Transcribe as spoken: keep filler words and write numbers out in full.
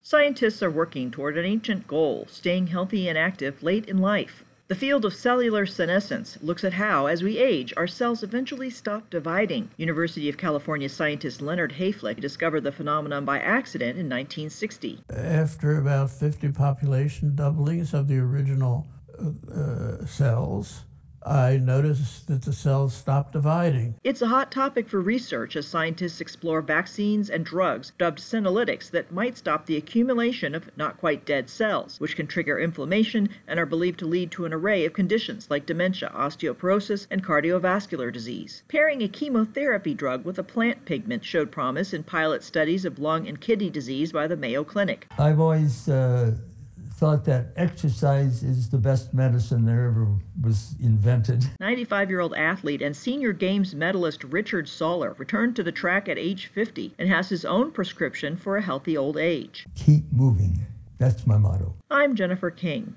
Scientists are working toward an ancient goal, staying healthy and active late in life. The field of cellular senescence looks at how, as we age, our cells eventually stop dividing. University of California scientist Leonard Hayflick discovered the phenomenon by accident in nineteen sixty. After about fifty population doublings of the original uh, cells, I noticed that the cells stopped dividing. It's a hot topic for research as scientists explore vaccines and drugs dubbed senolytics that might stop the accumulation of not quite dead cells, which can trigger inflammation and are believed to lead to an array of conditions like dementia, osteoporosis, and cardiovascular disease. Pairing a chemotherapy drug with a plant pigment showed promise in pilot studies of lung and kidney disease by the Mayo Clinic. I've always uh, thought that exercise is the best medicine there ever was invented. ninety-five-year-old athlete and senior games medalist Richard Soller returned to the track at age fifty and has his own prescription for a healthy old age. Keep moving. That's my motto. I'm Jennifer King.